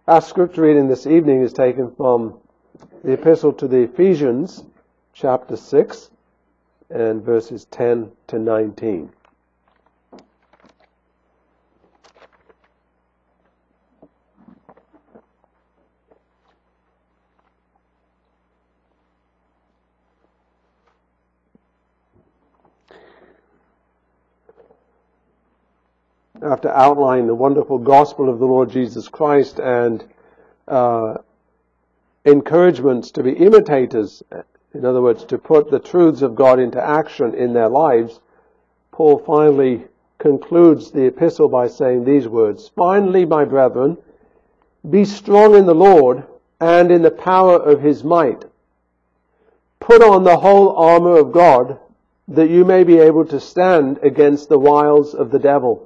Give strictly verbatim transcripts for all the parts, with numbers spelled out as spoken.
Our scripture reading this evening is taken from the Epistle to the Ephesians, chapter six, and verses ten to nineteen. After outlining the wonderful gospel of the Lord Jesus Christ and uh, encouragements to be imitators, in other words, to put the truths of God into action in their lives, Paul finally concludes the epistle by saying these words: "Finally, my brethren, be strong in the Lord and in the power of his might. Put on the whole armor of God, that you may be able to stand against the wiles of the devil.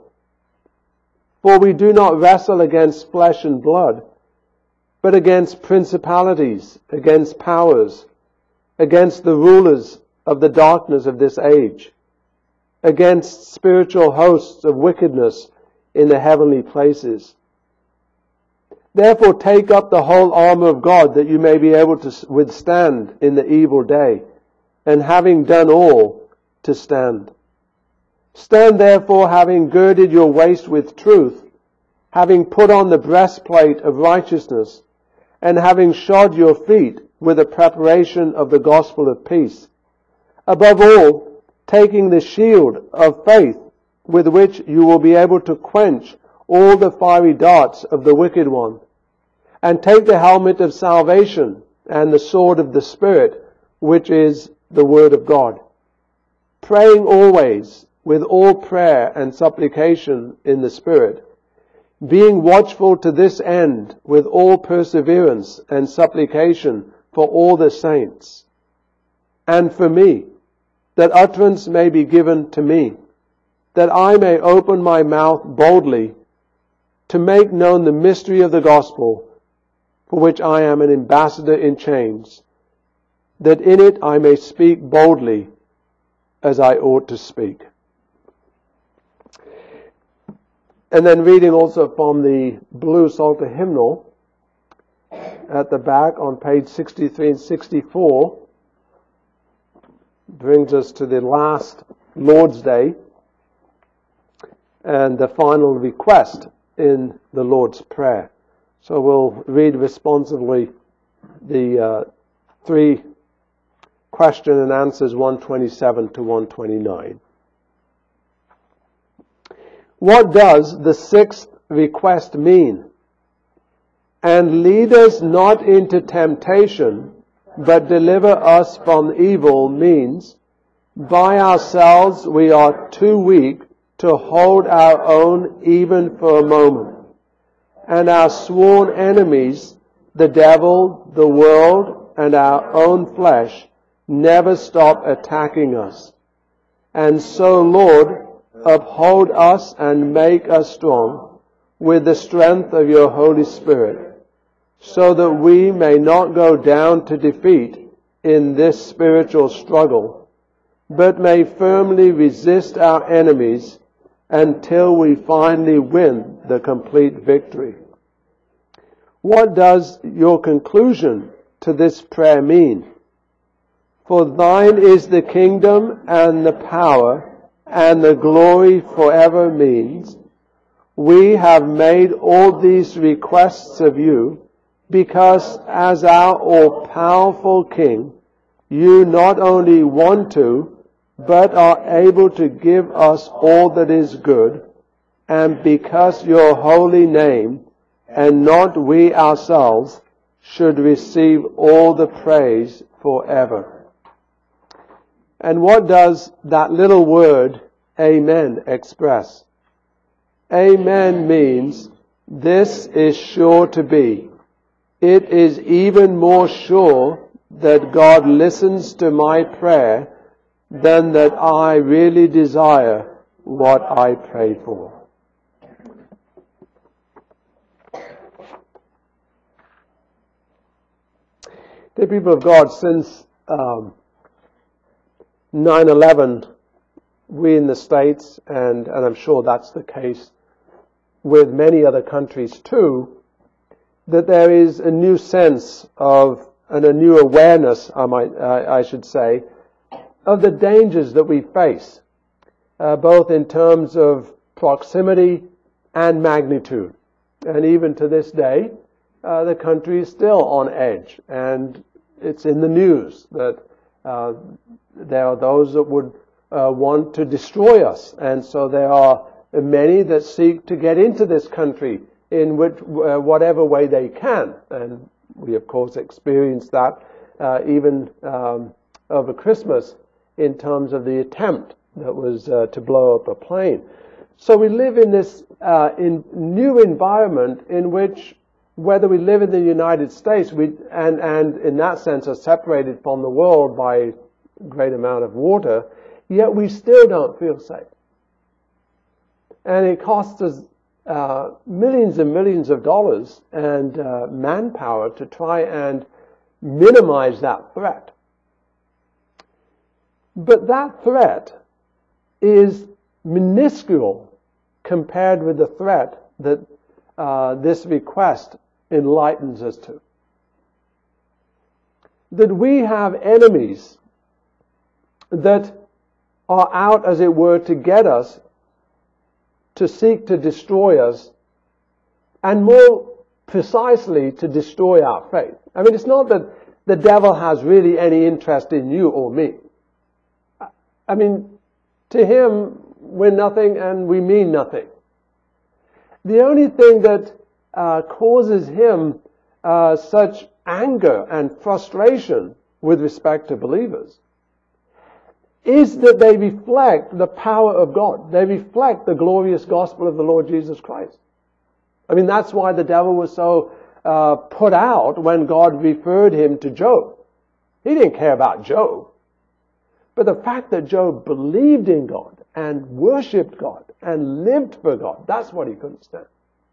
For we do not wrestle against flesh and blood, but against principalities, against powers, against the rulers of the darkness of this age, against spiritual hosts of wickedness in the heavenly places. Therefore take up the whole armor of God, that you may be able to withstand in the evil day, and having done all, to stand. Stand therefore, having girded your waist with truth, having put on the breastplate of righteousness, and having shod your feet with the preparation of the gospel of peace. Above all, taking the shield of faith, with which you will be able to quench all the fiery darts of the wicked one. And take the helmet of salvation and the sword of the Spirit, which is the word of God. Praying always with all prayer and supplication in the Spirit, being watchful to this end with all perseverance and supplication for all the saints, and for me, that utterance may be given to me, that I may open my mouth boldly to make known the mystery of the gospel, for which I am an ambassador in chains, that in it I may speak boldly as I ought to speak." And then reading also from the Blue Psalter hymnal at the back on page sixty-three and sixty-four, brings us to the last Lord's Day and the final request in the Lord's Prayer. So we'll read responsively the uh, three question and answers, one twenty-seven to one twenty-nine. What does the sixth request mean? "And lead us not into temptation, but deliver us from evil" means, by ourselves we are too weak to hold our own even for a moment. And our sworn enemies, the devil, the world, and our own flesh, never stop attacking us. And so, Lord, uphold us and make us strong with the strength of your Holy Spirit, so that we may not go down to defeat in this spiritual struggle, but may firmly resist our enemies until we finally win the complete victory. What does your conclusion to this prayer mean? "For thine is the kingdom and the power and the glory forever" means, we have made all these requests of you because, as our all-powerful King, you not only want to, but are able to give us all that is good, and because your holy name, and not we ourselves, should receive all the praise forever. And what does that little word, amen, express? Amen means, this is sure to be. It is even more sure that God listens to my prayer than that I really desire what I pray for. Dear people of God, since um, nine eleven, we in the States, and, and I'm sure that's the case with many other countries too, that there is a new sense of, and a new awareness, I might, uh, I should say, of the dangers that we face, uh, both in terms of proximity and magnitude. And even to this day, uh, the country is still on edge, and it's in the news that uh, there are those that would uh, want to destroy us, and so there are many that seek to get into this country in which, uh, whatever way they can. And we, of course, experience that uh, even um, over Christmas in terms of the attempt that was uh, to blow up a plane. So we live in this uh, in new environment in which, whether we live in the United States we, and, and in that sense are separated from the world by a great amount of water, yet we still don't feel safe. And it costs us uh, millions and millions of dollars and uh, manpower to try and minimize that threat. But that threat is minuscule compared with the threat that uh, this request enlightens us to. That we have enemies that are out, as it were, to get us, to seek to destroy us, and more precisely to destroy our faith. I mean, it's not that the devil has really any interest in you or me. I mean, to him, we're nothing and we mean nothing. The only thing that uh, causes him uh, such anger and frustration with respect to believers is that they reflect the power of God. They reflect the glorious gospel of the Lord Jesus Christ. I mean, that's why the devil was so uh, put out when God referred him to Job. He didn't care about Job. But the fact that Job believed in God and worshipped God and lived for God, that's what he couldn't stand.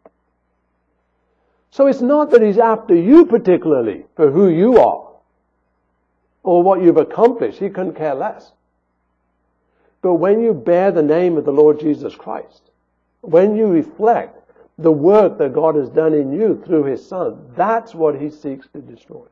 So it's not that he's after you particularly for who you are or what you've accomplished. He couldn't care less. But when you bear the name of the Lord Jesus Christ, when you reflect the work that God has done in you through His Son, that's what He seeks to destroy.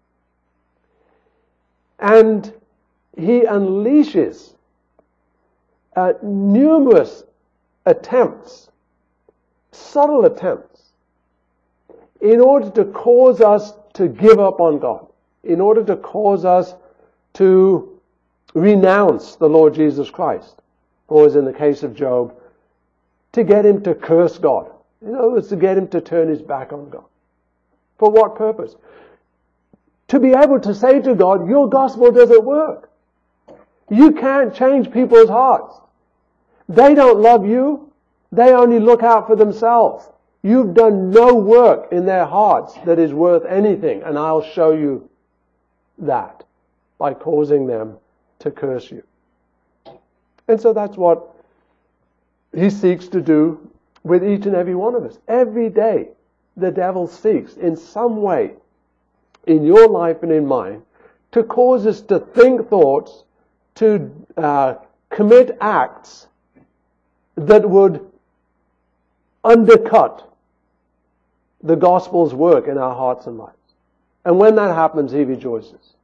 And He unleashes uh, numerous attempts, subtle attempts, in order to cause us to give up on God, in order to cause us to renounce the Lord Jesus Christ, or as in the case of Job, to get him to curse God. In other words, to get him to turn his back on God. For what purpose? To be able to say to God, your gospel doesn't work. You can't change people's hearts. They don't love you. They only look out for themselves. You've done no work in their hearts that is worth anything, and I'll show you that by causing them to curse you. And so that's what he seeks to do with each and every one of us. Every day, the devil seeks in some way in your life and in mine to cause us to think thoughts, to uh, commit acts that would undercut the gospel's work in our hearts and lives. And when that happens, he rejoices.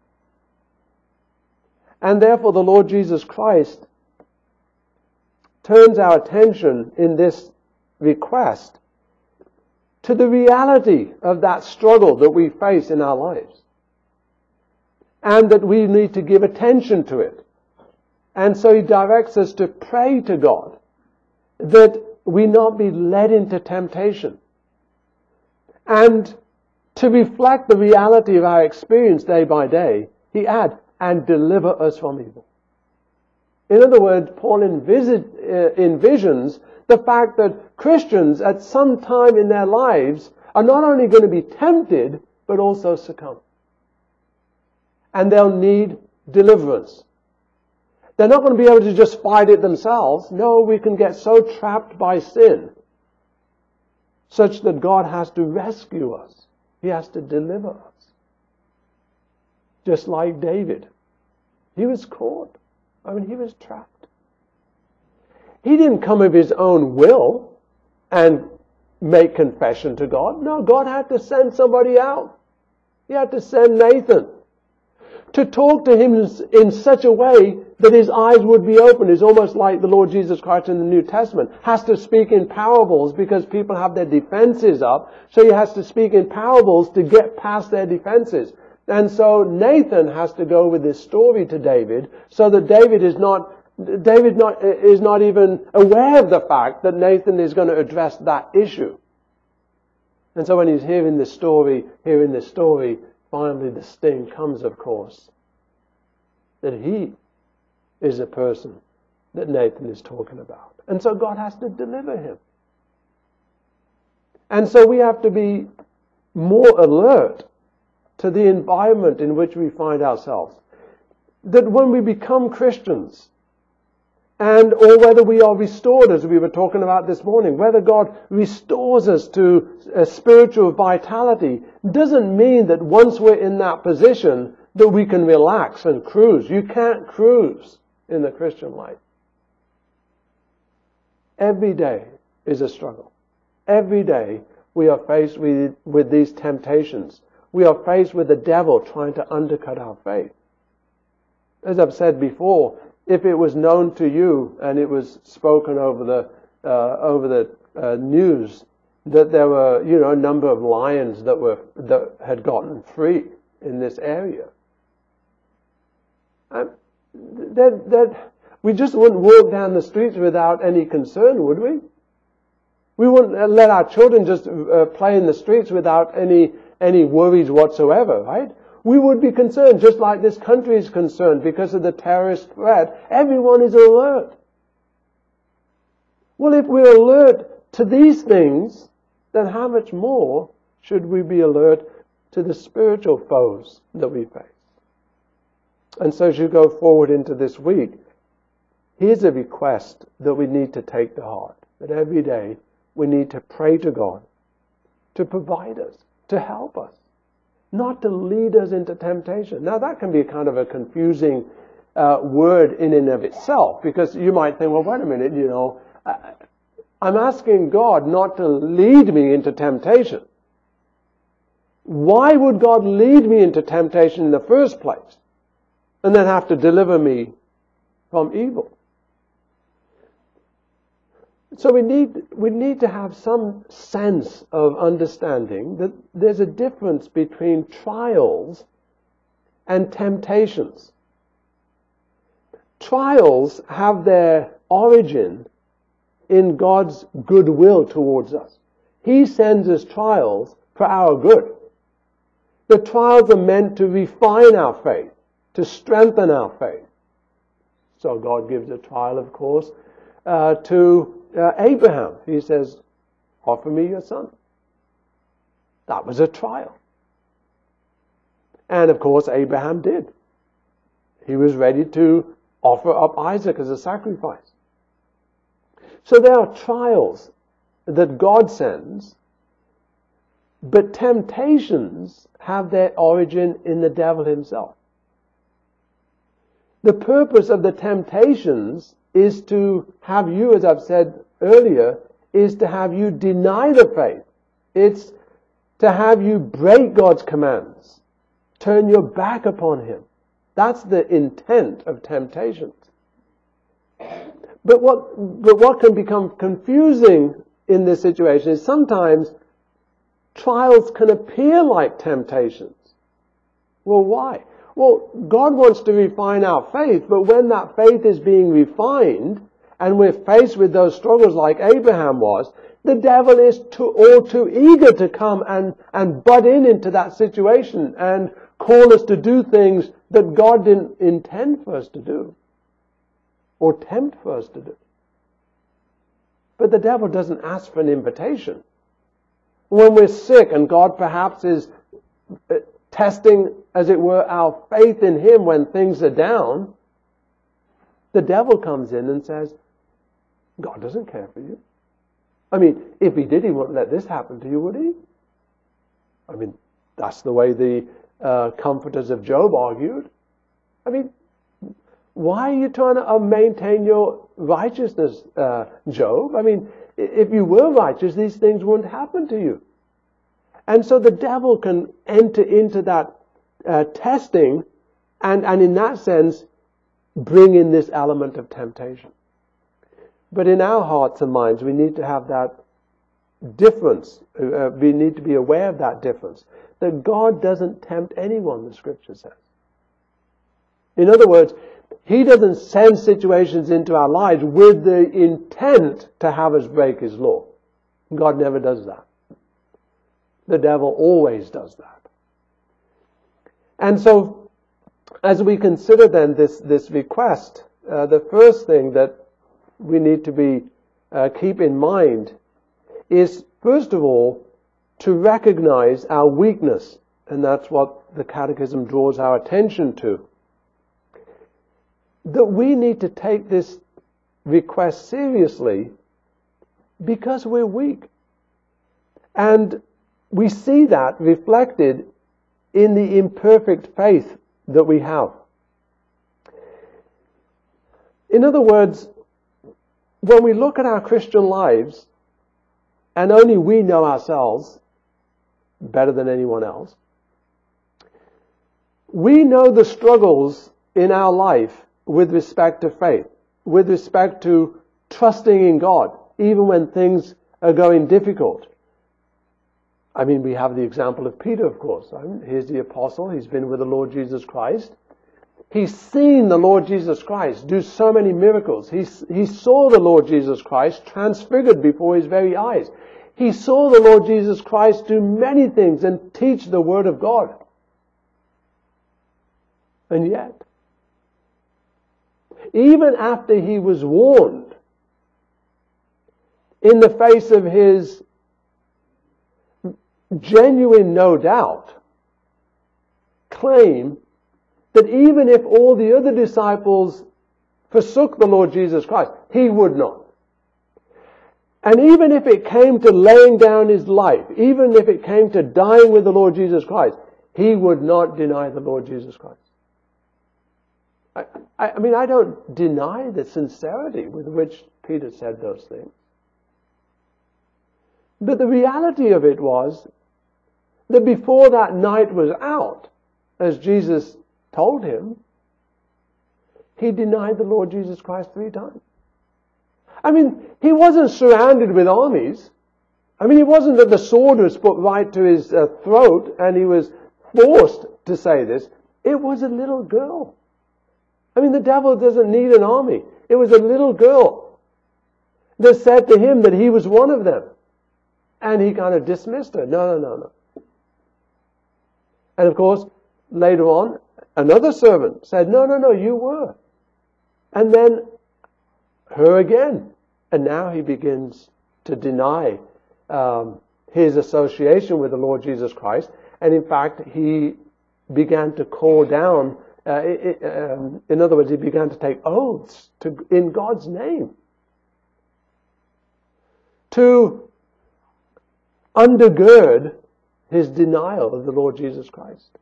And therefore the Lord Jesus Christ turns our attention in this request to the reality of that struggle that we face in our lives. And that we need to give attention to it. And so he directs us to pray to God that we not be led into temptation. And to reflect the reality of our experience day by day, he adds, and deliver us from evil. In other words, Paul envis- uh, envisions the fact that Christians at some time in their lives are not only going to be tempted, but also succumb. And they'll need deliverance. They're not going to be able to just fight it themselves. No, we can get so trapped by sin such that God has to rescue us. He has to deliver us. Just like David. He was caught. I mean, he was trapped. He didn't come of his own will and make confession to God. No, God had to send somebody out. He had to send Nathan to talk to him in such a way that his eyes would be opened. It's almost like the Lord Jesus Christ in the New Testament has to speak in parables because people have their defenses up. So he has to speak in parables to get past their defenses. And so Nathan has to go with this story to David so that David is not, David not, is not even aware of the fact that Nathan is going to address that issue. And so when he's hearing this story, hearing this story, finally the sting comes, of course, that he is a person that Nathan is talking about. And so God has to deliver him. And so we have to be more alert to the environment in which we find ourselves. That when we become Christians, and or whether we are restored, as we were talking about this morning, whether God restores us to a spiritual vitality, doesn't mean that once we're in that position that we can relax and cruise. You can't cruise in the Christian life. Every day is a struggle. Every day we are faced with, with these temptations. We are faced with the devil trying to undercut our faith. As I've said before, if it was known to you and it was spoken over the uh, over the uh, news that there were, you know, a number of lions that were that had gotten free in this area, um, that that we just wouldn't walk down the streets without any concern, would we? We wouldn't let our children just uh, play in the streets without any any worries whatsoever, right? We would be concerned, just like this country is concerned because of the terrorist threat. Everyone is alert. Well, if we're alert to these things, then how much more should we be alert to the spiritual foes that we face? And so as you go forward into this week, here's a request that we need to take to heart. That every day we need to pray to God to provide us, to help us, not to lead us into temptation. Now that can be kind of a confusing uh, word in and of itself, because you might think, well, wait a minute, you know, I, I'm asking God not to lead me into temptation. Why would God lead me into temptation in the first place and then have to deliver me from evil? So we need we need to have some sense of understanding that there's a difference between trials and temptations. Trials have their origin in God's goodwill towards us. He sends us trials for our good. The trials are meant to refine our faith, to strengthen our faith. So God gives a trial, of course, uh, to Uh, Abraham. He says, offer me your son. That was a trial. And of course Abraham did. He was ready to offer up Isaac as a sacrifice. So there are trials that God sends, but temptations have their origin in the devil himself. The purpose of the temptations is to have you, as I've said earlier, is to have you deny the faith. It's to have you break God's commands, turn your back upon Him. That's the intent of temptations. But what, but what can become confusing in this situation is sometimes trials can appear like temptations. Well, why? Well, God wants to refine our faith, but when that faith is being refined and we're faced with those struggles like Abraham was, the devil is too, all too eager to come and, and butt in into that situation and call us to do things that God didn't intend for us to do or tempt for us to do. But the devil doesn't ask for an invitation. When we're sick and God perhaps is testing, as it were, our faith in Him when things are down, the devil comes in and says, God doesn't care for you. I mean, if He did, He wouldn't let this happen to you, would He? I mean, that's the way the uh, comforters of Job argued. I mean, why are you trying to uh, maintain your righteousness, uh, Job? I mean, if you were righteous, these things wouldn't happen to you. And so the devil can enter into that uh, testing and, and in that sense bring in this element of temptation. But in our hearts and minds, we need to have that difference. Uh, we need to be aware of that difference. That God doesn't tempt anyone, the scripture says. In other words, He doesn't send situations into our lives with the intent to have us break His law. God never does that. The devil always does that. And so, as we consider then this, this request, uh, the first thing that we need to be uh, keep in mind is, first of all, to recognize our weakness. And that's what the Catechism draws our attention to. That we need to take this request seriously because we're weak. And we see that reflected in the imperfect faith that we have. In other words, when we look at our Christian lives, and only we know ourselves better than anyone else, we know the struggles in our life with respect to faith, with respect to trusting in God, even when things are going difficult. I mean, we have the example of Peter, of course. I mean, here's the apostle. He's been with the Lord Jesus Christ. He's seen the Lord Jesus Christ do so many miracles. He, he saw the Lord Jesus Christ transfigured before his very eyes. He saw the Lord Jesus Christ do many things and teach the Word of God. And yet, even after he was warned, in the face of his genuine, no doubt, claim that even if all the other disciples forsook the Lord Jesus Christ, he would not. And even if it came to laying down his life, even if it came to dying with the Lord Jesus Christ, he would not deny the Lord Jesus Christ. I, I, I mean, I don't deny the sincerity with which Peter said those things. But the reality of it was that before that night was out, as Jesus told him, he denied the Lord Jesus Christ three times. I mean, he wasn't surrounded with armies. I mean, it wasn't that the sword was put right to his uh, throat and he was forced to say this. It was a little girl. I mean, the devil doesn't need an army. It was a little girl that said to him that he was one of them. And he kind of dismissed her. No, no, no, no. And of course, later on, another servant said, no, no, no, you were. And then her again. And now he begins to deny um, his association with the Lord Jesus Christ. And in fact, he began to call down, uh, it, um, in other words, he began to take oaths to, in God's name to undergird his denial of the Lord Jesus Christ.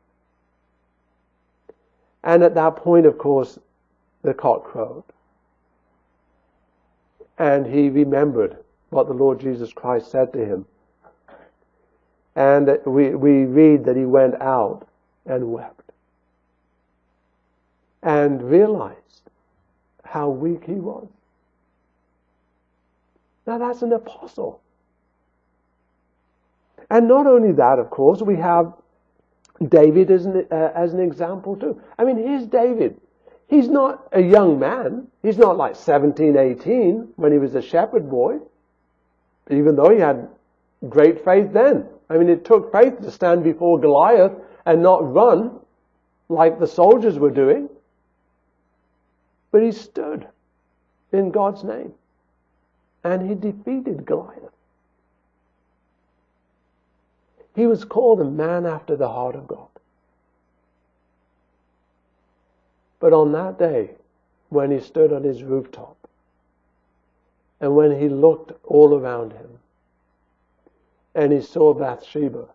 And at that point, of course, the cock crowed. And he remembered what the Lord Jesus Christ said to him. And we, we read that he went out and wept. And realized how weak he was. Now that's an apostle. And not only that, of course, we have David as an, uh, as an example too. I mean, here's David. He's not a young man. He's not like seventeen, eighteen when he was a shepherd boy. Even though he had great faith then. I mean, it took faith to stand before Goliath and not run like the soldiers were doing. But he stood in God's name. And he defeated Goliath. He was called a man after the heart of God. But on that day, when he stood on his rooftop, and when he looked all around him, and he saw Bathsheba,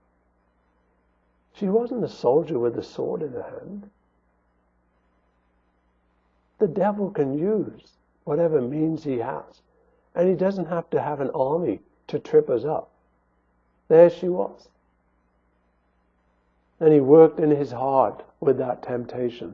she wasn't a soldier with a sword in her hand. The devil can use whatever means he has And he doesn't have to have an army to trip us up. There she was. And he worked in his heart with that temptation.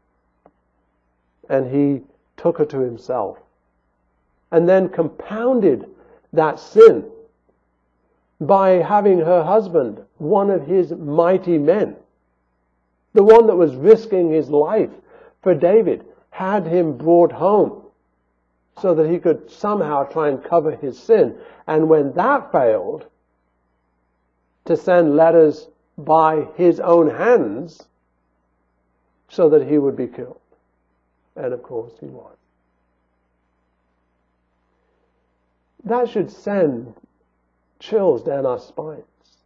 And he took her to himself. And then compounded that sin by having her husband, one of his mighty men, the one that was risking his life for David, had him brought home so that he could somehow try and cover his sin. And when that failed, to send letters by his own hands so that he would be killed. And of course he was. That should send chills down our spines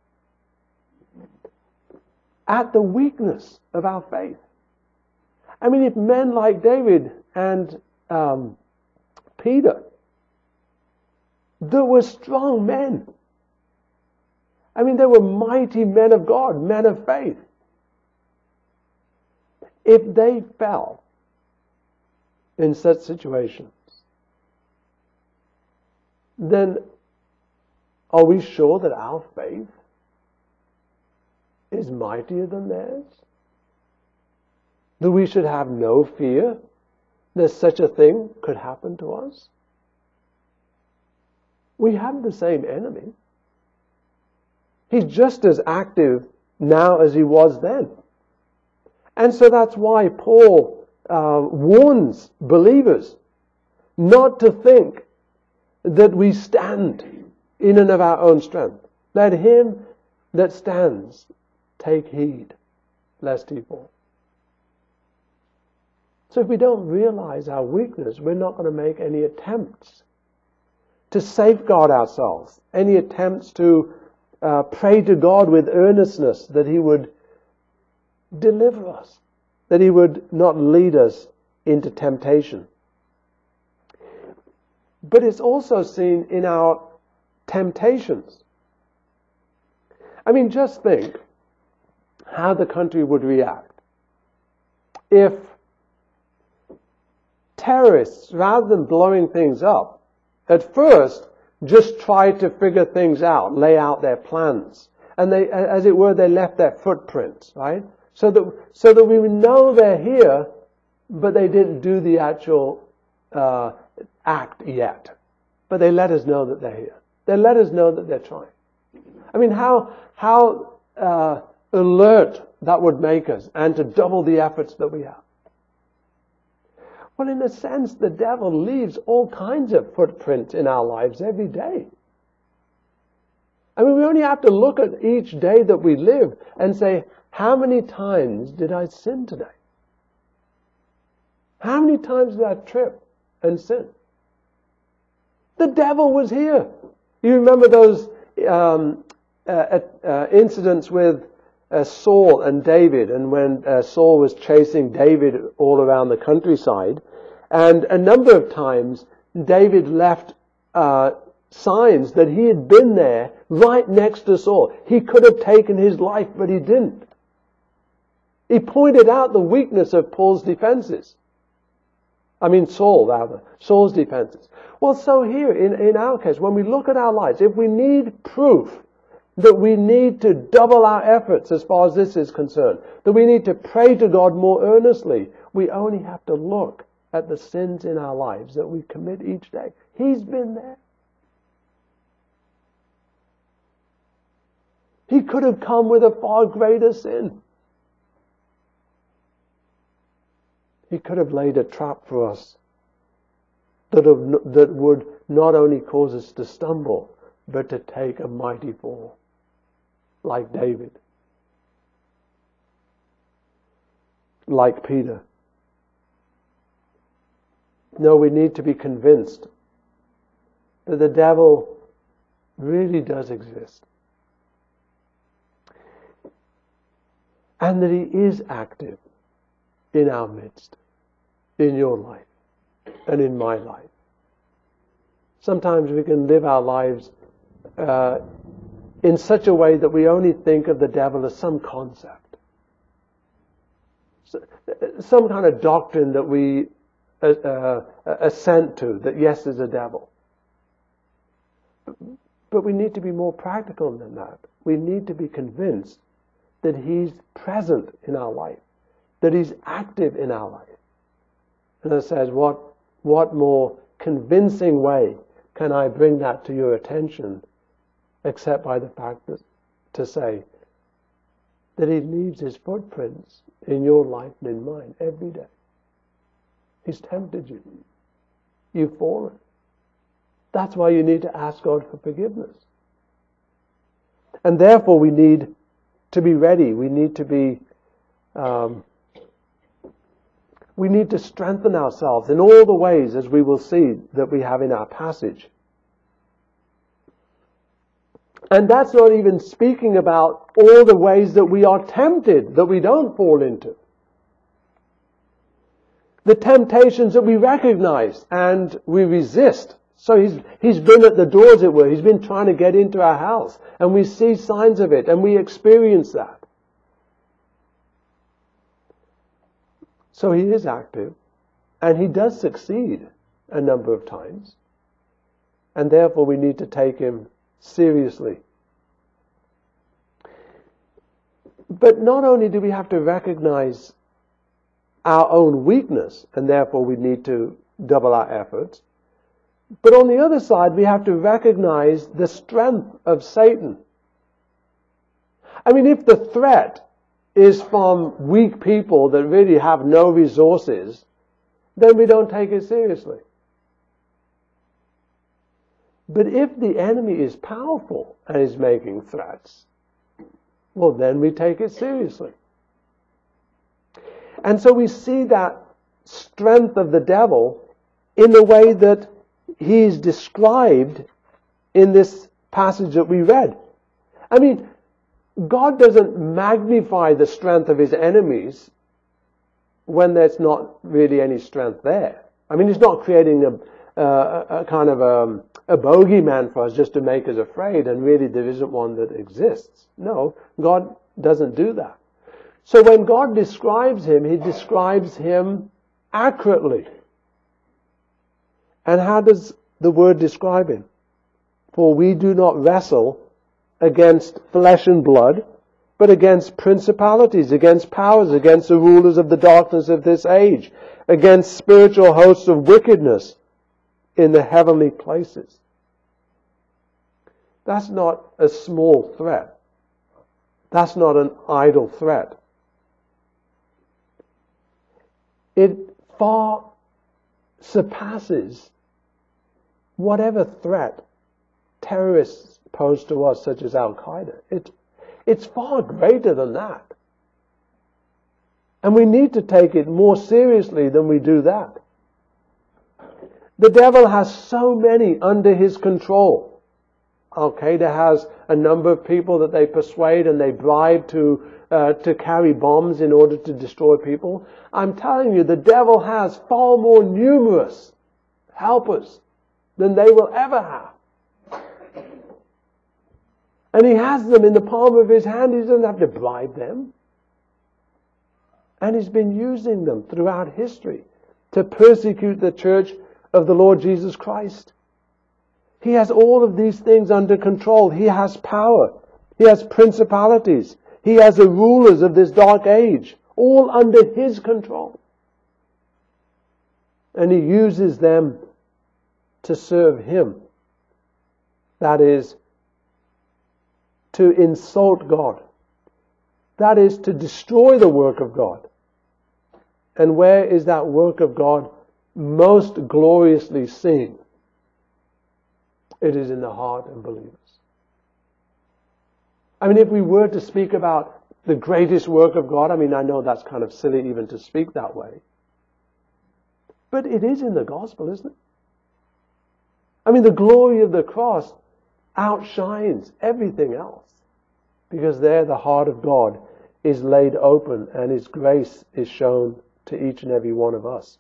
at the weakness of our faith. I mean, if men like David and um, Peter, that were strong men, I mean, they were mighty men of God, men of faith. If they fell in such situations, then are we sure that our faith is mightier than theirs? That we should have no fear that such a thing could happen to us? We have the same enemy. He's just as active now as he was then. And so that's why Paul uh, warns believers not to think that we stand in and of our own strength. Let him that stands take heed lest he fall. So if we don't realize our weakness, we're not going to make any attempts to safeguard ourselves, any attempts to uh, pray to God with earnestness that he would deliver us, that he would not lead us into temptation. But it's also seen in our temptations. I mean, just think how the country would react if terrorists, rather than blowing things up, at first just tried to figure things out, lay out their plans. And they, as it were, they left their footprints, right? So that, so that we know they're here, but they didn't do the actual uh, act yet. But they let us know that they're here. They let us know that they're trying. I mean, how, how uh, alert that would make us, and to double the efforts that we have. Well, in a sense, the devil leaves all kinds of footprints in our lives every day. I mean, we only have to look at each day that we live and say, how many times did I sin today? How many times did I trip and sin? The devil was here. You remember those um, uh, uh, incidents with uh, Saul and David, and when uh, Saul was chasing David all around the countryside, and a number of times David left uh, signs that he had been there right next to Saul. He could have taken his life, but he didn't. He pointed out the weakness of Paul's defenses. I mean Saul, rather. Saul's defenses. Well, so here, in, in our case, when we look at our lives, if we need proof that we need to double our efforts as far as this is concerned, that we need to pray to God more earnestly, we only have to look at the sins in our lives that we commit each day. He's been there. He could have come with a far greater sin. He could have laid a trap for us that, have, that would not only cause us to stumble, but to take a mighty fall, like David, like Peter. No, we need to be convinced that the devil really does exist, and that he is active in our midst, in your life, and in my life. Sometimes we can live our lives uh, in such a way that we only think of the devil as some concept, some kind of doctrine that we uh, uh, assent to, that yes, there's a devil. But we need to be more practical than that. We need to be convinced that He's present in our life, that He's active in our life. And it says, what, what more convincing way can I bring that to your attention except by the fact that, to say that He leaves His footprints in your life and in mine every day. He's tempted you. You've fallen. That's why you need to ask God for forgiveness. And therefore we need to be ready. We need to be, um, we need to strengthen ourselves in all the ways, as we will see, that we have in our passage. And that's not even speaking about all the ways that we are tempted, that we don't fall into. The temptations that we recognize and we resist. So he's, he's been at the door, as it were. He's been trying to get into our house. And we see signs of it and we experience that. So he is active. And he does succeed a number of times. And therefore we need to take him seriously. But not only do we have to recognize our own weakness, and therefore we need to double our efforts, but on the other side we have to recognize the strength of Satan. I mean, if the threat is from weak people that really have no resources, then we don't take it seriously. But if the enemy is powerful and is making threats, well, then we take it seriously. And so we see that strength of the devil in the way that he's described in this passage that we read. I mean, God doesn't magnify the strength of his enemies when there's not really any strength there. I mean, he's not creating a Uh, a, a kind of a, a bogeyman for us just to make us afraid, and really there isn't one that exists. No, God doesn't do that. So when God describes him, he describes him accurately. And how does the word describe him? For we do not wrestle against flesh and blood, but against principalities, against powers, against the rulers of the darkness of this age, against spiritual hosts of wickedness in the heavenly places. That's not a small threat. That's not an idle threat. It far surpasses whatever threat terrorists pose to us, such as Al-Qaeda. It, it's far greater than that. And we need to take it more seriously than we do that. The devil has so many under his control. Al-Qaeda has a number of people that they persuade and they bribe to uh, to carry bombs in order to destroy people. I'm telling you, the devil has far more numerous helpers than they will ever have. And he has them in the palm of his hand. He doesn't have to bribe them. And he's been using them throughout history to persecute the church of the Lord Jesus Christ. He has all of these things under control. He has power. He has principalities. He has the rulers of this dark age, all under his control. And he uses them to serve him. That is, to insult God. That is, to destroy the work of God. And where is that work of God most gloriously seen? It is in the heart of believers. I mean, if we were to speak about the greatest work of God, I mean, I know that's kind of silly even to speak that way. But it is in the gospel, isn't it? I mean, the glory of the cross outshines everything else. Because there the heart of God is laid open and his grace is shown to each and every one of us.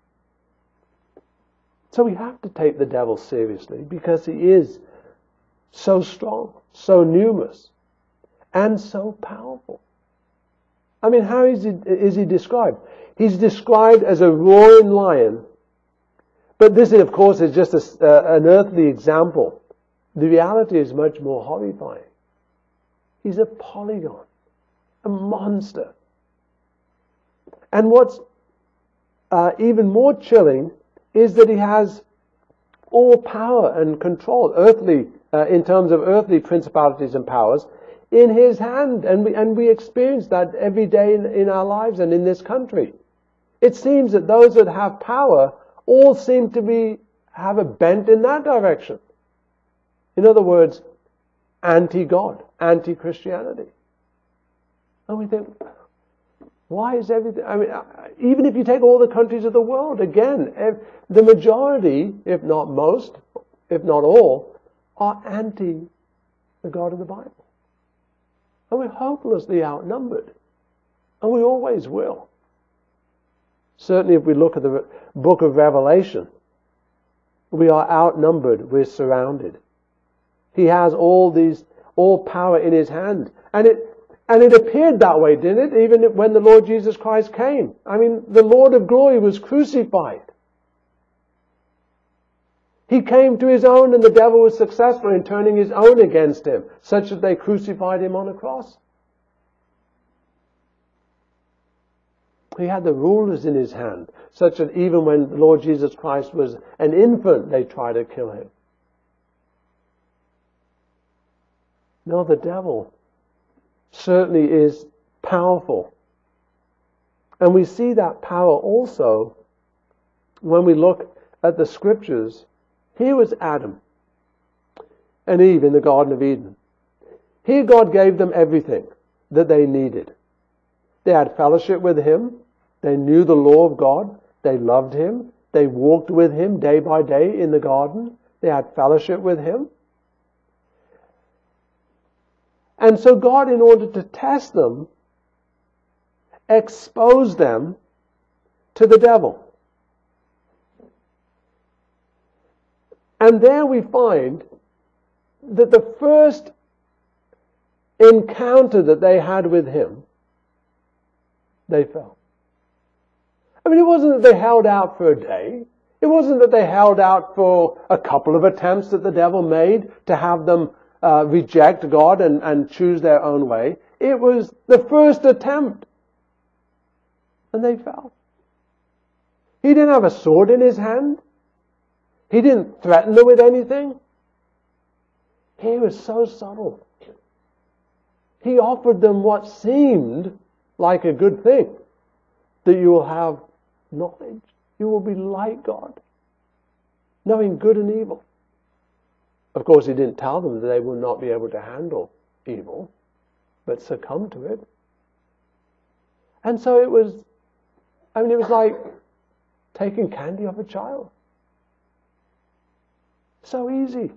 So we have to take the devil seriously because he is so strong, so numerous, and so powerful. I mean, how is he, is he described? He's described as a roaring lion, but this, of course, is just a, uh, an earthly example. the reality is much more horrifying. He's a polygon, a monster. And what's uh, even more chilling is that he has all power and control, earthly, uh, in terms of earthly principalities and powers, in his hand. And we, and we experience that every day in, in our lives and in this country. It seems that those that have power all seem to be, have a bent in that direction. In other words, anti-God, anti-Christianity. And we think, why is everything, I mean, even if you take all the countries of the world, again, the majority, if not most, if not all, are anti the God of the Bible. And we're hopelessly outnumbered. And we always will. Certainly if we look at the book of Revelation, we are outnumbered, we're surrounded. He has all these, all power in his hand. And it, and it appeared that way, didn't it? Even when the Lord Jesus Christ came. I mean, the Lord of glory was crucified. He came to his own and the devil was successful in turning his own against him, such that they crucified him on a cross. He had the rulers in his hand, such that even when the Lord Jesus Christ was an infant, they tried to kill him. No, the devil certainly is powerful. And we see that power also when we look at the scriptures. Here was Adam and Eve in the Garden of Eden. Here God gave them everything that they needed. They had fellowship with him. They knew the law of God. They loved him. They walked with him day by day in the garden. They had fellowship with him. And so God, in order to test them, exposed them to the devil. And there we find that the first encounter that they had with him, they fell. I mean, it wasn't that they held out for a day. It wasn't that they held out for a couple of attempts that the devil made to have them uh, reject God and, and choose their own way. It was the first attempt. And they fell. He didn't have a sword in his hand. He didn't threaten them with anything. He was so subtle. He offered them what seemed like a good thing. That you will have knowledge. You will be like God. Knowing good and evil. Of course, he didn't tell them that they will not be able to handle evil. But succumb to it. And so it was, I mean, it was like taking candy off a child. So easy.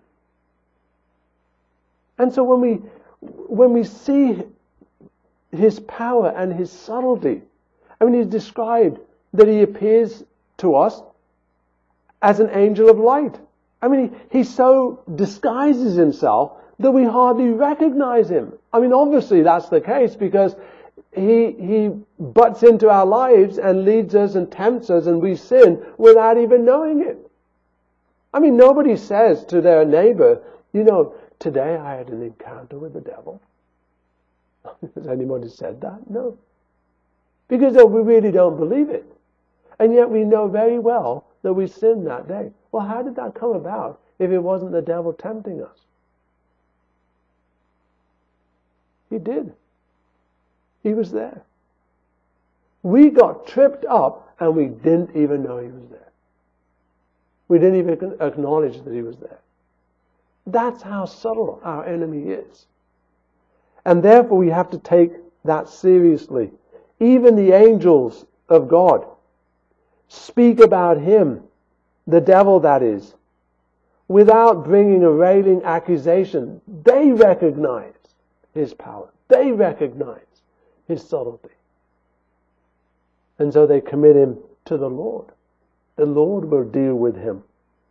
And so when we when we see his power and his subtlety, I mean, he's described that he appears to us as an angel of light. I mean, he, he so disguises himself that we hardly recognize him. I mean, obviously that's the case because he he butts into our lives and leads us and tempts us and we sin without even knowing it. I mean, nobody says to their neighbor, you know, today I had an encounter with the devil. Has anybody said that? No. Because we really don't believe it. And yet we know very well that we sinned that day. Well, how did that come about if it wasn't the devil tempting us? He did. He was there. We got tripped up and we didn't even know he was there. We didn't even acknowledge that he was there. That's how subtle our enemy is. And therefore we have to take that seriously. Even the angels of God speak about him, the devil that is, without bringing a railing accusation. They recognize his power. They recognize his subtlety. And so they commit him to the Lord. The Lord will deal with him.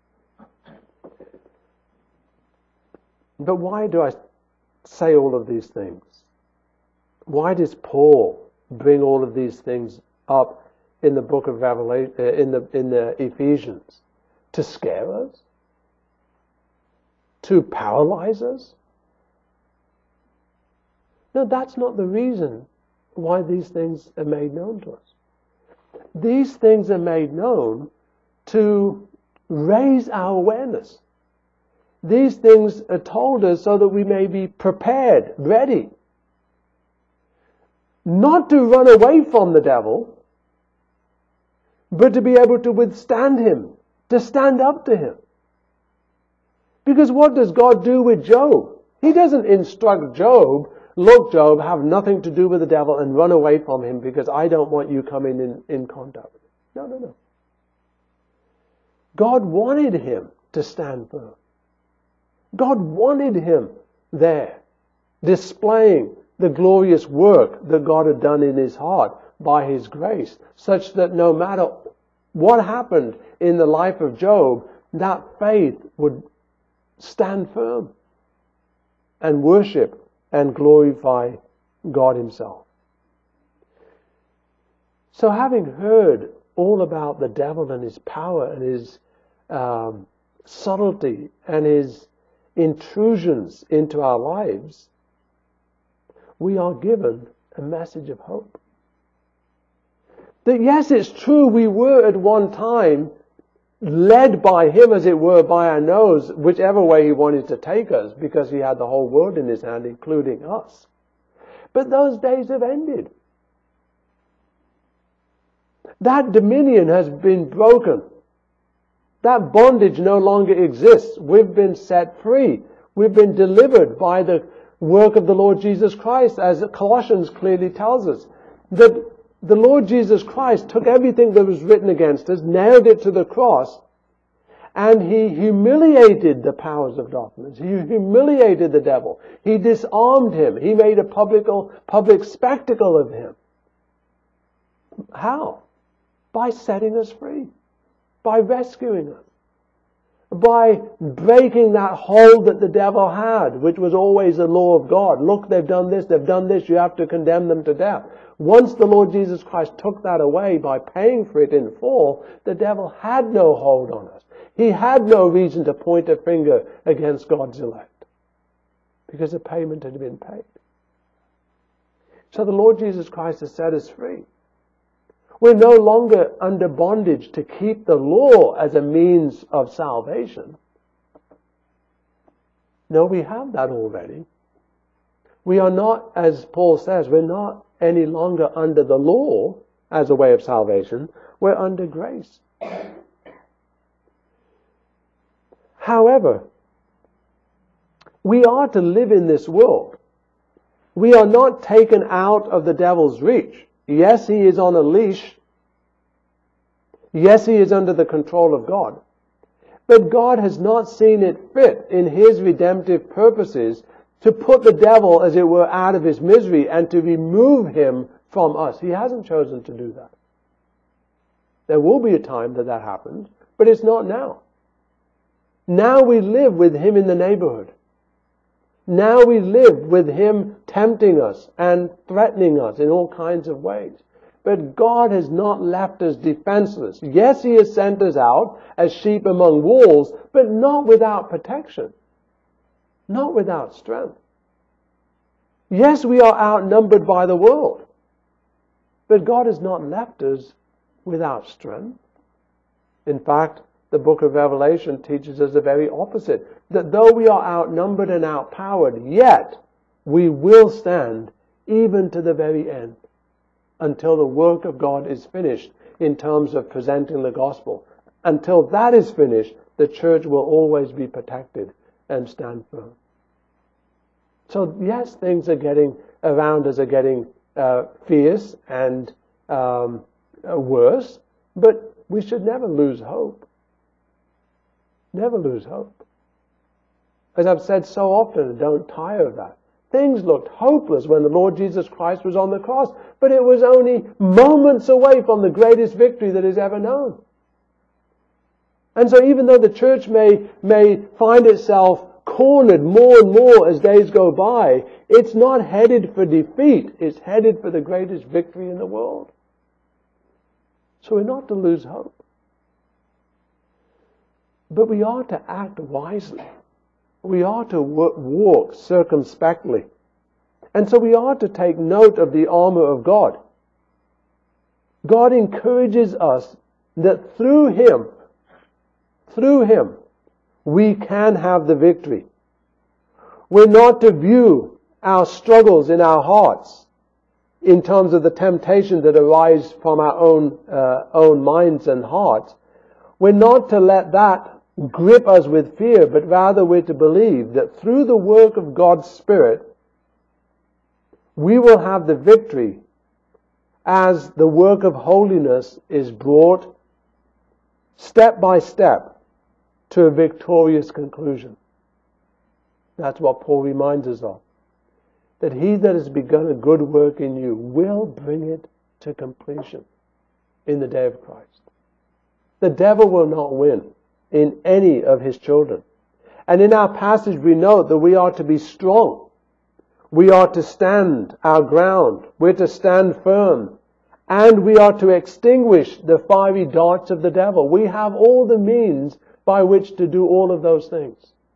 But why do I say all of these things? Why does Paul bring all of these things up in the book of Revelation, in the in the Ephesians? To scare us? to paralyze us? No, that's not the reason why these things are made known to us. These things are made known to raise our awareness. These things are told us so that we may be prepared, ready. Not to run away from the devil, but to be able to withstand him, to stand up to him. Because what does God do with Job? He doesn't instruct Job, look, Job, have nothing to do with the devil and run away from him because I don't want you coming in, in contact with him. No, no, no. God wanted him to stand firm. God wanted him there, displaying the glorious work that God had done in his heart by his grace, such that no matter what happened in the life of Job, that faith would stand firm and worship and glorify God himself. So having heard all about the devil and his power and his um, subtlety and his intrusions into our lives, we are given a message of hope. That yes, it's true, we were at one time led by him, as it were, by our nose, whichever way he wanted to take us, because he had the whole world in his hand, including us. But those days have ended. That dominion has been broken. That bondage no longer exists. We've been set free. We've been delivered by the work of the Lord Jesus Christ, as Colossians clearly tells us. That the Lord Jesus Christ took everything that was written against us, nailed it to the cross, and he humiliated the powers of darkness. He humiliated the devil. He disarmed him. He made a public, public spectacle of him. How? By setting us free. By rescuing us. By breaking that hold that the devil had, which was always the law of God. Look, they've done this, they've done this, you have to condemn them to death. Once the Lord Jesus Christ took that away by paying for it in full, the devil had no hold on us. He had no reason to point a finger against God's elect, because the payment had been paid. So the Lord Jesus Christ has set us free. We're no longer under bondage to keep the law as a means of salvation. No, we have that already. We are not, as Paul says, we're not any longer under the law as a way of salvation. We're under grace. However, we are to live in this world. We are not taken out of the devil's reach. Yes, he is on a leash. Yes, he is under the control of God. But God has not seen it fit in his redemptive purposes to put the devil, as it were, out of his misery and to remove him from us. He hasn't chosen to do that. There will be a time that that happens, but it's not now. Now we live with him in the neighborhood. Now we live with him tempting us and threatening us in all kinds of ways. But God has not left us defenseless. Yes, he has sent us out as sheep among wolves, but not without protection. Not without strength. Yes, we are outnumbered by the world. But God has not left us without strength. In fact, the book of Revelation teaches us the very opposite. That though we are outnumbered and outpowered, yet we will stand even to the very end, until the work of God is finished in terms of presenting the gospel. Until that is finished, the church will always be protected and stand firm. So yes, things are getting around us are getting uh, fierce and um, worse, but we should never lose hope. Never lose hope. As I've said so often, don't tire of that. Things looked hopeless when the Lord Jesus Christ was on the cross, but it was only moments away from the greatest victory that is ever known. And so even though the church may, may find itself cornered more and more as days go by, it's not headed for defeat, it's headed for the greatest victory in the world. So we're not to lose hope. But we are to act wisely. we are to walk circumspectly. And so we are to take note of the armor of God. God encourages us that through Him, through Him, we can have the victory. We're not to view our struggles in our hearts in terms of the temptation that arise from our own, uh, own minds and hearts. We're not to let that grip us with fear, but rather we're to believe that through the work of God's Spirit, we will have the victory as the work of holiness is brought step by step to a victorious conclusion. That's what Paul reminds us of. That he that has begun a good work in you will bring it to completion in the day of Christ. The devil will not win in any of his children. And in our passage we note that we are to be strong. We are to stand our ground. We're to stand firm. And we are to extinguish the fiery darts of the devil. We have all the means by which to do all of those things,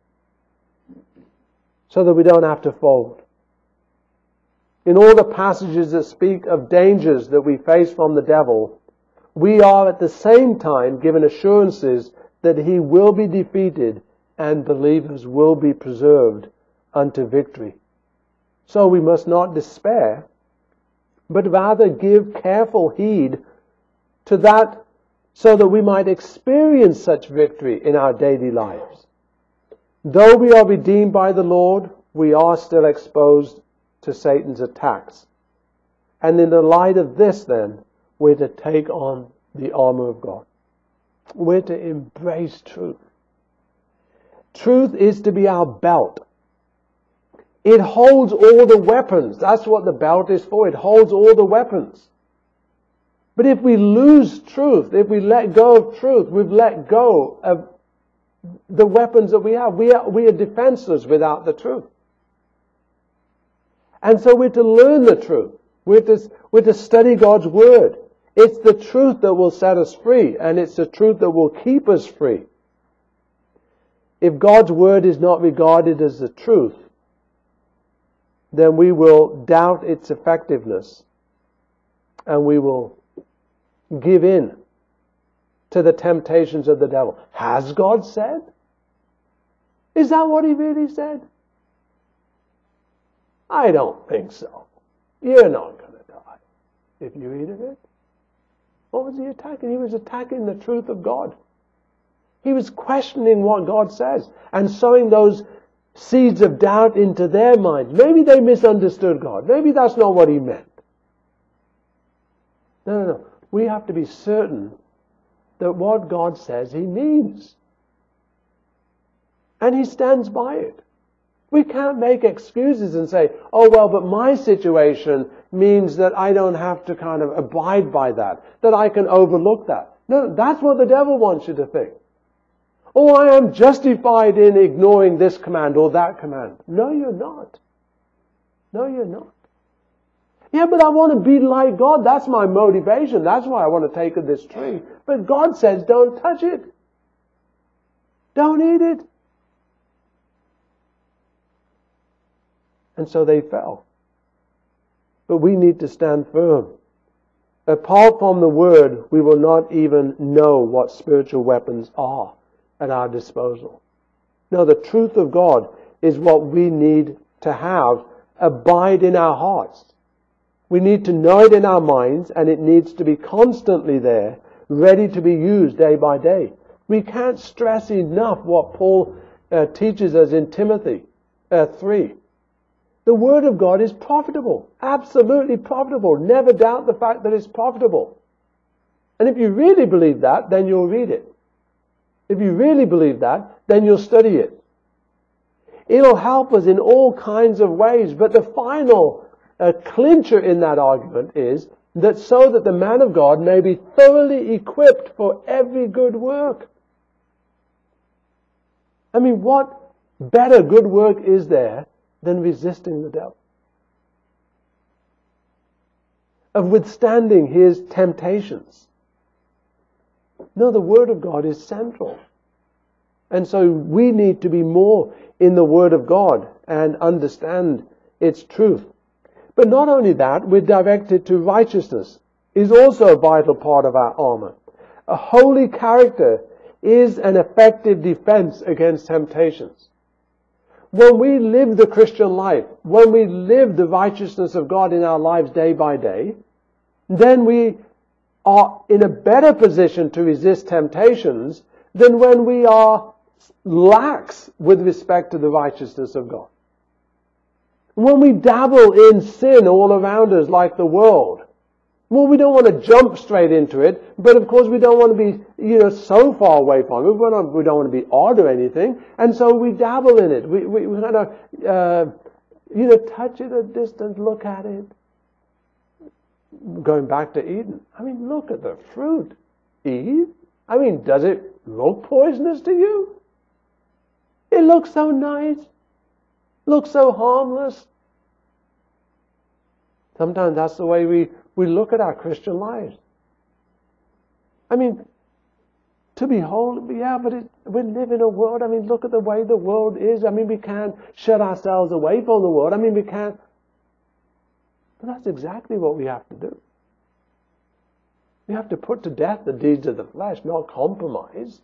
so that we don't have to fold. In all the passages that speak of dangers that we face from the devil, we are at the same time given assurances that he will be defeated and believers will be preserved unto victory. So we must not despair, but rather give careful heed to that, so that we might experience such victory in our daily lives. Though we are redeemed by the Lord, we are still exposed to Satan's attacks. And in the light of this, then, we're to take on the armor of God. We're to embrace truth. Truth is to be our belt. It holds all the weapons. That's what the belt is for. It holds all the weapons. But if we lose truth, if we let go of truth, we've let go of the weapons that we have. We are, we are defenseless without the truth. And so we're to learn the truth. We're to, we're to study God's Word. It's the truth that will set us free, and it's the truth that will keep us free. If God's Word is not regarded as the truth, then we will doubt its effectiveness, and we will give in to the temptations of the devil. Has God said? Is that what He really said? I don't think so. You're not going to die if you eat of it. What was he attacking? He was attacking the truth of God. He was questioning what God says and sowing those seeds of doubt into their minds. Maybe they misunderstood God. Maybe that's not what He meant. No, no, no. We have to be certain that what God says He means. And He stands by it. We can't make excuses and say, oh well, but my situation means that I don't have to kind of abide by that, that I can overlook that. No, that's what the devil wants you to think. Oh, I am justified in ignoring this command or that command. No, you're not. No, you're not. Yeah, but I want to be like God. That's my motivation. That's why I want to take of this tree. But God says, don't touch it. Don't eat it. And so they fell. But we need to stand firm. Apart from the Word, we will not even know what spiritual weapons are at our disposal. No, the truth of God is what we need to have abide in our hearts. We need to know it in our minds, and it needs to be constantly there, ready to be used day by day. We can't stress enough what Paul uh, teaches us in Timothy uh, three. The Word of God is profitable. Absolutely profitable. Never doubt the fact that it's profitable. And if you really believe that, then you'll read it. If you really believe that, then you'll study it. It'll help us in all kinds of ways. But the final uh, clincher in that argument is that so that the man of God may be thoroughly equipped for every good work. I mean, what better good work is there than resisting the devil? Of withstanding his temptations. No, the Word of God is central. And so we need to be more in the Word of God and understand its truth. But not only that, we're directed to righteousness, is also a vital part of our armor. A holy character is an effective defense against temptations. When we live the Christian life, when we live the righteousness of God in our lives day by day, then we are in a better position to resist temptations than when we are lax with respect to the righteousness of God. When we dabble in sin all around us like the world, well, we don't want to jump straight into it, but of course we don't want to be, you know, so far away from it. We don't, we don't want to be odd or anything, and so we dabble in it. We, we, we kind of, uh, you know, touch it at a distance, look at it. Going back to Eden, I mean, look at the fruit, Eve. I mean, does it look poisonous to you? It looks so nice, looks so harmless. Sometimes that's the way we, we look at our Christian lives. I mean, to be holy, yeah, but it, we live in a world, I mean, look at the way the world is. I mean, we can't shut ourselves away from the world. I mean, we can't. But that's exactly what we have to do. We have to put to death the deeds of the flesh, not compromise.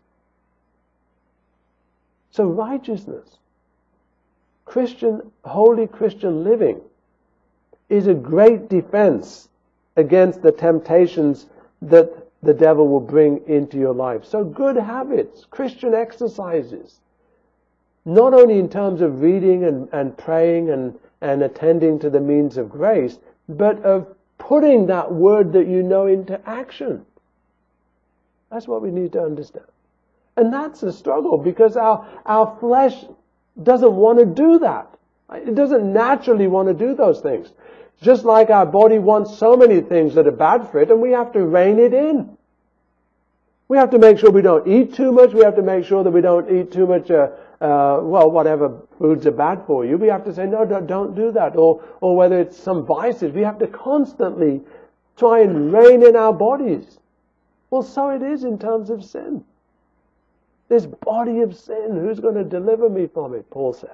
So righteousness, Christian, holy Christian living, is a great defense against the temptations that the devil will bring into your life. So good habits, Christian exercises, not only in terms of reading and, and praying and, and attending to the means of grace, but of putting that word that you know into action. That's what we need to understand. And that's a struggle because our, our flesh doesn't want to do that. It doesn't naturally want to do those things. Just like our body wants so many things that are bad for it, and we have to rein it in. We have to make sure we don't eat too much. We have to make sure that we don't eat too much, uh, uh, well, whatever foods are bad for you. We have to say, no, don't, don't do that. Or, or whether it's some vices, we have to constantly try and rein in our bodies. Well, so it is in terms of sin. This body of sin, who's going to deliver me from it, Paul says.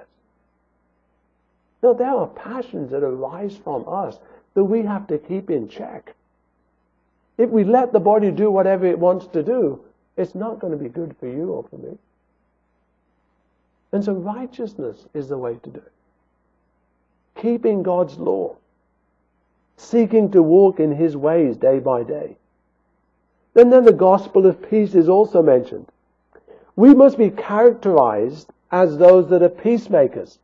No, there are passions that arise from us that we have to keep in check. If we let the body do whatever it wants to do, it's not going to be good for you or for me. And so righteousness is the way to do it. Keeping God's law. Seeking to walk in His ways day by day. And then the gospel of peace is also mentioned. We must be characterized as those that are peacemakers.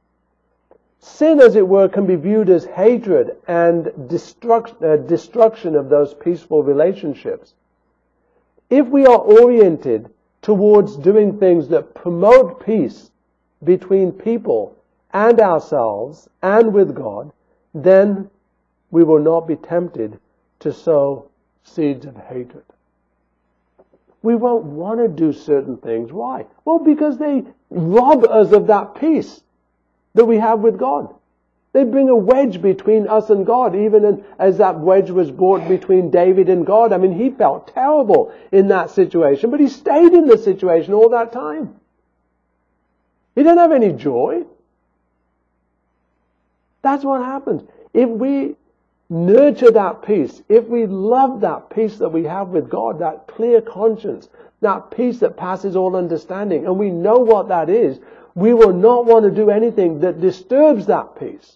Sin, as it were, can be viewed as hatred and destruct, uh, destruction of those peaceful relationships. If we are oriented towards doing things that promote peace between people and ourselves and with God, then we will not be tempted to sow seeds of hatred. We won't want to do certain things. Why? Well, because they rob us of that peace that we have with God. They bring a wedge between us and God, even in, as that wedge was brought between David and God. I mean, he felt terrible in that situation, but he stayed in the situation all that time. He didn't have any joy. That's what happens. If we nurture that peace, if we love that peace that we have with God, that clear conscience, that peace that passes all understanding, and we know what that is, we will not want to do anything that disturbs that peace.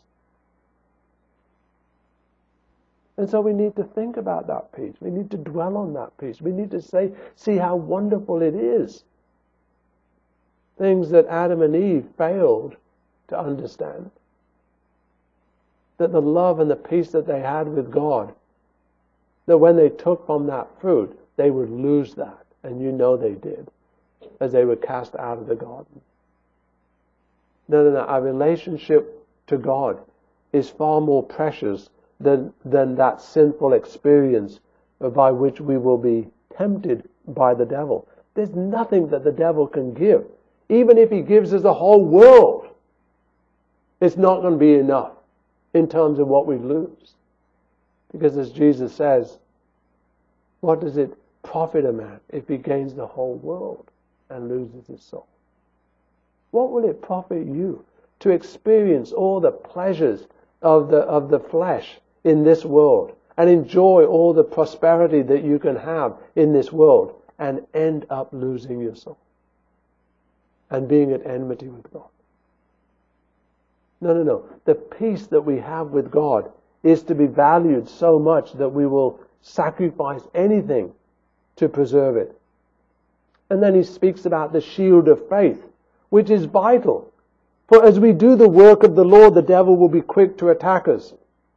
And so we need to think about that peace. We need to dwell on that peace. We need to say, see how wonderful it is. Things that Adam and Eve failed to understand. That the love and the peace that they had with God, that when they took from that fruit, they would lose that. And you know they did, as they were cast out of the garden. No, no, no. Our relationship to God is far more precious than, than that sinful experience by which we will be tempted by the devil. There's nothing that the devil can give. Even if he gives us the whole world, it's not going to be enough in terms of what we lose. Because as Jesus says, what does it profit a man if he gains the whole world and loses his soul? What will it profit you to experience all the pleasures of the, of the flesh in this world and enjoy all the prosperity that you can have in this world and end up losing your soul and being at enmity with God? No, no, no. The peace that we have with God is to be valued so much that we will sacrifice anything to preserve it. And then he speaks about the shield of faith, which is vital. For as we do the work of the Lord, the devil will be quick to attack us.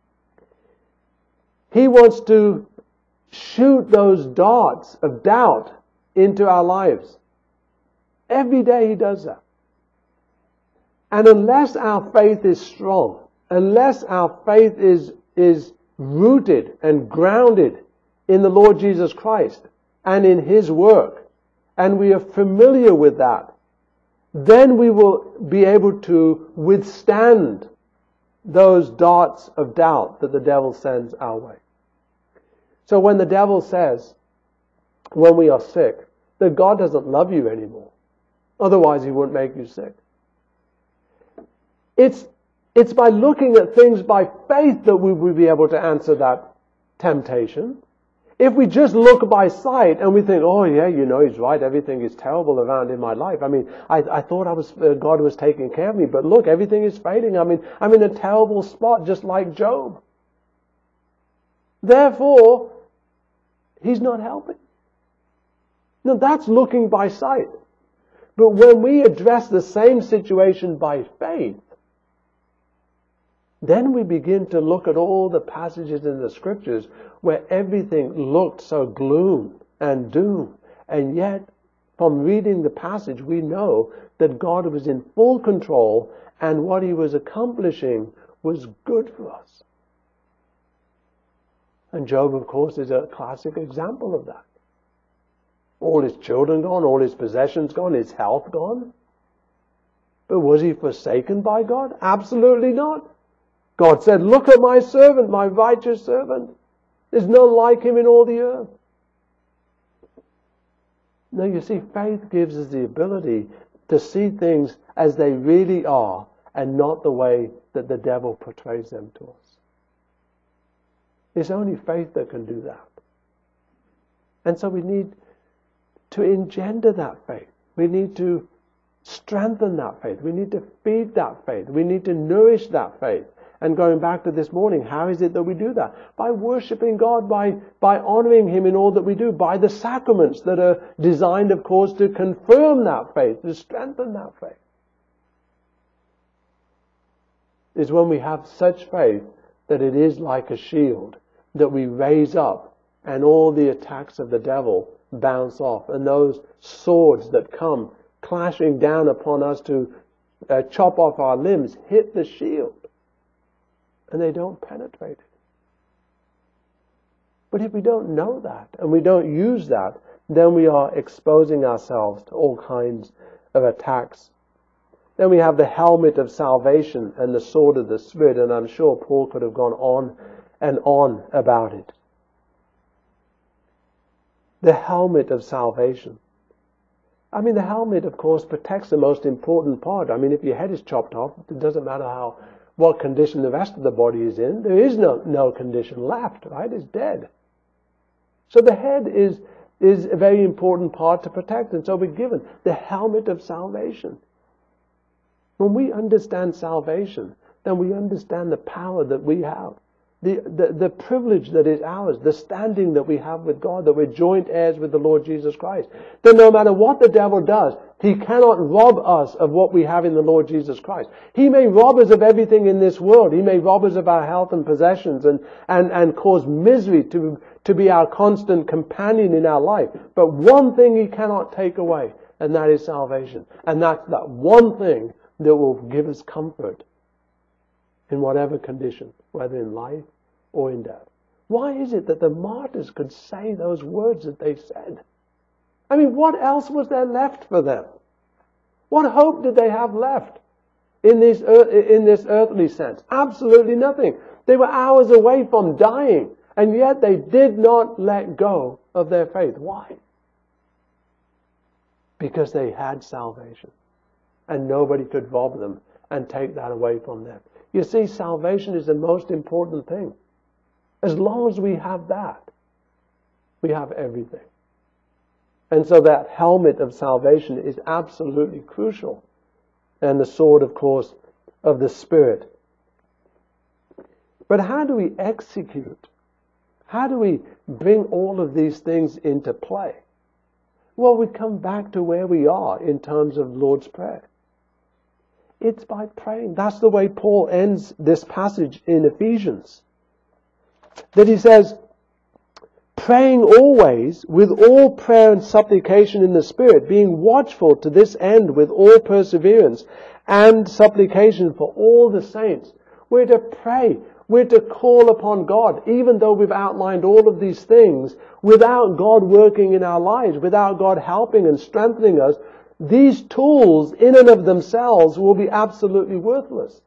He wants to shoot those darts of doubt into our lives. Every day he does that. And unless our faith is strong, unless our faith is, is rooted and grounded in the Lord Jesus Christ and in his work, and we are familiar with that, then we will be able to withstand those darts of doubt that the devil sends our way. So when the devil says, when we are sick, that God doesn't love you anymore, otherwise he wouldn't make you sick. It's, it's by looking at things by faith that we will be able to answer that temptation. If we just look by sight and we think, oh yeah, you know, he's right, everything is terrible around in my life. I mean, I, I thought I was, uh, God was taking care of me, but look, everything is fading. I mean, I'm in a terrible spot, just like Job. Therefore, he's not helping. Now that's looking by sight. But when we address the same situation by faith, then we begin to look at all the passages in the scriptures where everything looked so gloom and doom. And yet, from reading the passage, we know that God was in full control and what he was accomplishing was good for us. And Job, of course, is a classic example of that. All his children gone, all his possessions gone, his health gone. But was he forsaken by God? Absolutely not. God said, look at my servant, my righteous servant. There's none like him in all the earth. Now you see, faith gives us the ability to see things as they really are and not the way that the devil portrays them to us. It's only faith that can do that. And so we need to engender that faith. We need to strengthen that faith. We need to feed that faith. We need to nourish that faith. And going back to this morning, how is it that we do that? By worshiping God, by, by honoring him in all that we do, by the sacraments that are designed, of course, to confirm that faith, to strengthen that faith. It's when we have such faith that it is like a shield that we raise up and all the attacks of the devil bounce off, and those swords that come clashing down upon us to uh, chop off our limbs hit the shield. And they don't penetrate it. But if we don't know that and we don't use that, then we are exposing ourselves to all kinds of attacks. Then we have the helmet of salvation and the sword of the Spirit, and I'm sure Paul could have gone on and on about it. The helmet of salvation. I mean, the helmet, of course, protects the most important part. I mean, if your head is chopped off, it doesn't matter how what condition the rest of the body is in. There is no, no condition left, right? It's dead. So the head is, is a very important part to protect. And so we're given the helmet of salvation. When we understand salvation, then we understand the power that we have. The, the, the privilege that is ours, the standing that we have with God, that we're joint heirs with the Lord Jesus Christ. That no matter what the devil does, he cannot rob us of what we have in the Lord Jesus Christ. He may rob us of everything in this world. He may rob us of our health and possessions and, and, and cause misery to, to be our constant companion in our life. But one thing he cannot take away, and that is salvation. And that's that one thing that will give us comfort in whatever condition, whether in life or in death. Why is it that the martyrs could say those words that they said? I mean, what else was there left for them? What hope did they have left in this, in this earthly sense? Absolutely nothing. They were hours away from dying, and yet they did not let go of their faith. Why? because they had salvation. And nobody could rob them and take that away from them. You see, salvation is the most important thing. As long as we have that, we have everything. And so that helmet of salvation is absolutely crucial. And the sword, of course, of the Spirit. But how do we execute? How do we bring all of these things into play? Well, we come back to where we are in terms of Lord's Prayer. It's by praying. That's the way Paul ends this passage in Ephesians. That he says, praying always with all prayer and supplication in the Spirit, being watchful to this end with all perseverance and supplication for all the saints. We're to pray. We're to call upon God, even though we've outlined all of these things. Without God working in our lives, without God helping and strengthening us, these tools in and of themselves will be absolutely worthless.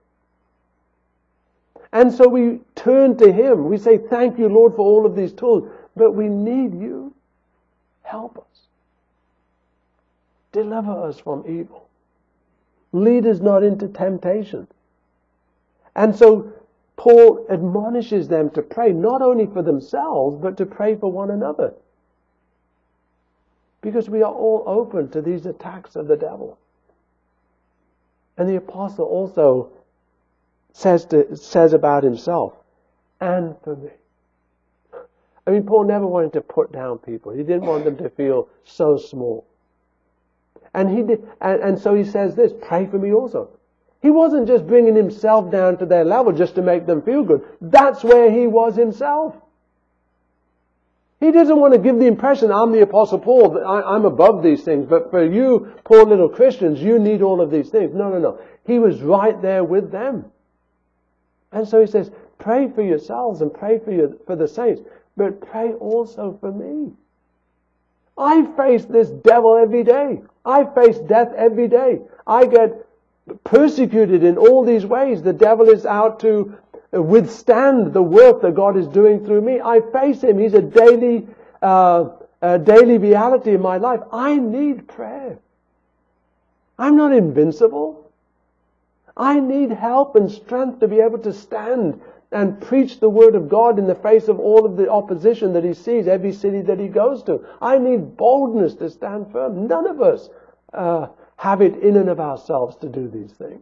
And so we turn to Him. We say, thank you, Lord, for all of these tools. But we need you. Help us. Deliver us from evil. Lead us not into temptation. And so Paul admonishes them to pray not only for themselves, but to pray for one another. Because we are all open to these attacks of the devil. And the apostle also says to, says about himself, and for me. I mean, Paul never wanted to put down people. He didn't want them to feel so small. And he did, and, and so he says this, pray for me also. He wasn't just bringing himself down to their level just to make them feel good. That's where he was himself. He doesn't want to give the impression, I'm the Apostle Paul, that I, I'm above these things. But for you, poor little Christians, you need all of these things. No, no, no. He was right there with them. And so he says, pray for yourselves and pray for, your, for the saints. But pray also for me. I face this devil every day. I face death every day. I get persecuted in all these ways. The devil is out to withstand the work that God is doing through me. I face him. He's a daily, uh, a daily reality in my life. I need prayer. I'm not invincible. I need help and strength to be able to stand and preach the word of God in the face of all of the opposition that he sees, every city that he goes to. I need boldness to stand firm. None of us uh, have it in and of ourselves to do these things.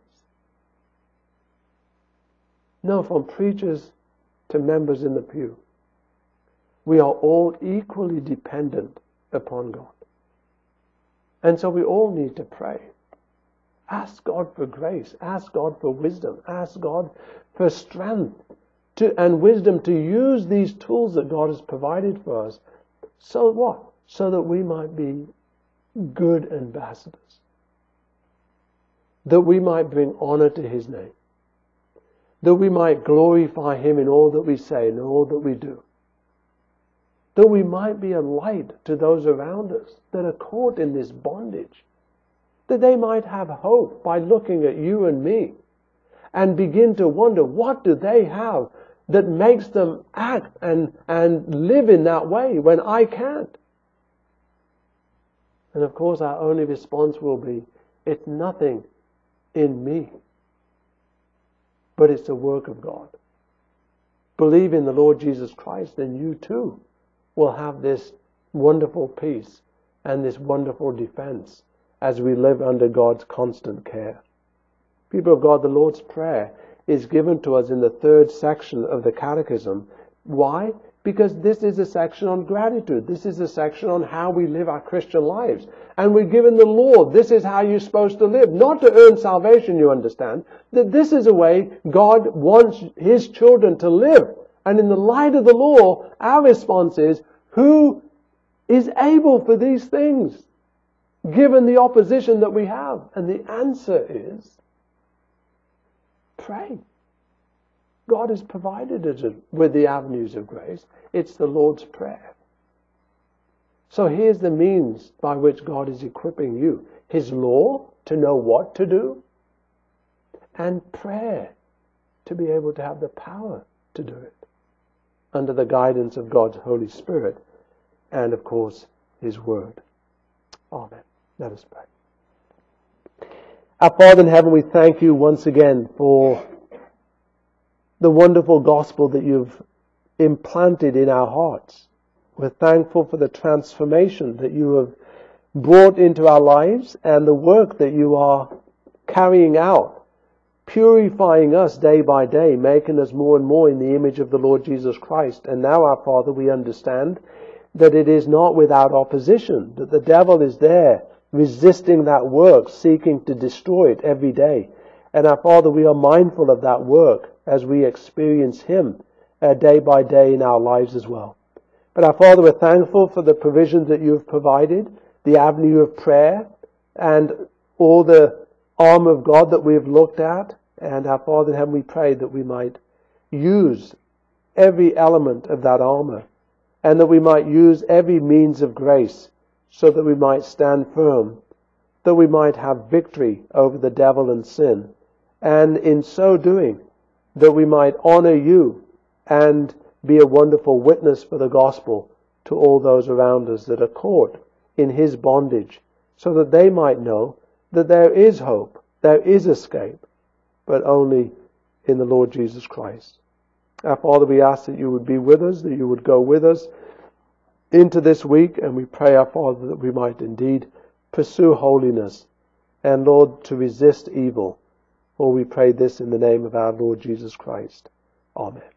No, from preachers to members in the pew, we are all equally dependent upon God. And so we all need to pray. Ask God for grace. Ask God for wisdom. Ask God for strength to, and wisdom to use these tools that God has provided for us. So what? So that we might be good ambassadors. That we might bring honor to His name. That we might glorify Him in all that we say and in all that we do. That we might be a light to those around us that are caught in this bondage. That they might have hope by looking at you and me and begin to wonder, what do they have that makes them act and, and live in that way when I can't? And of course our only response will be, it's nothing in me, but it's the work of God. Believe in the Lord Jesus Christ, then you too will have this wonderful peace and this wonderful defense as we live under God's constant care. People of God, the Lord's Prayer is given to us in the third section of the Catechism. Why? Because this is a section on gratitude. This is a section on how we live our Christian lives. And we're given the law. This is how you're supposed to live. Not to earn salvation, you understand. That this is a way God wants His children to live. And in the light of the law, our response is, who is able for these things? Given the opposition that we have. And the answer is, pray. God has provided us with the avenues of grace. It's the Lord's Prayer. So here's the means by which God is equipping you. His law, to know what to do. And prayer, to be able to have the power to do it. Under the guidance of God's Holy Spirit. And of course, His Word. Amen. Let us pray. Our Father in heaven, we thank you once again for the wonderful gospel that you've implanted in our hearts. We're thankful for the transformation that you have brought into our lives and the work that you are carrying out, purifying us day by day, making us more and more in the image of the Lord Jesus Christ. And now, our Father, we understand that it is not without opposition, that the devil is there resisting that work, seeking to destroy it every day. And our Father, we are mindful of that work as we experience him uh, day by day in our lives as well. But our Father, we're thankful for the provisions that you have provided, the avenue of prayer, and all the armor of God that we have looked at. And our Father in heaven, we pray that we might use every element of that armor, and that we might use every means of grace so that we might stand firm, that we might have victory over the devil and sin, and in so doing, that we might honor you and be a wonderful witness for the gospel to all those around us that are caught in his bondage, so that they might know that there is hope, there is escape, but only in the Lord Jesus Christ. Our Father, we ask that you would be with us, that you would go with us into this week, and we pray, our Father, that we might indeed pursue holiness, and Lord, to resist evil. For we pray this in the name of our Lord Jesus Christ. Amen.